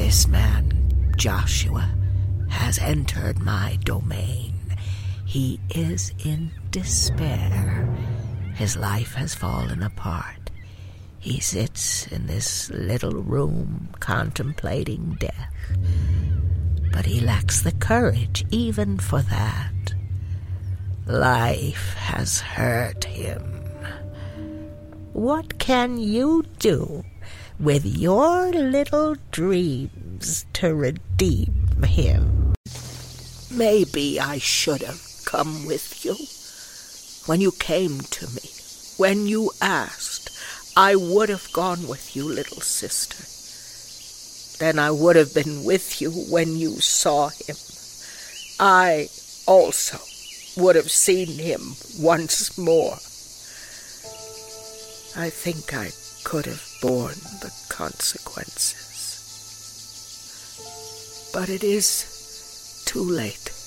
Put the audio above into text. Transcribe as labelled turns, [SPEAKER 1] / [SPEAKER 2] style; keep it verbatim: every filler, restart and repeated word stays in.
[SPEAKER 1] This man, Joshua, has entered my domain. He is in despair. His life has fallen apart. He sits in this little room contemplating death. But he lacks the courage even for that. Life has hurt him. What can you do with your little dreams to redeem him? Maybe I should have come with you. When you came to me, when you asked, I would have gone with you, little sister. Then I would have been with you when you saw him. I also would have seen him once more. I think I could have borne the consequences. But it is too late.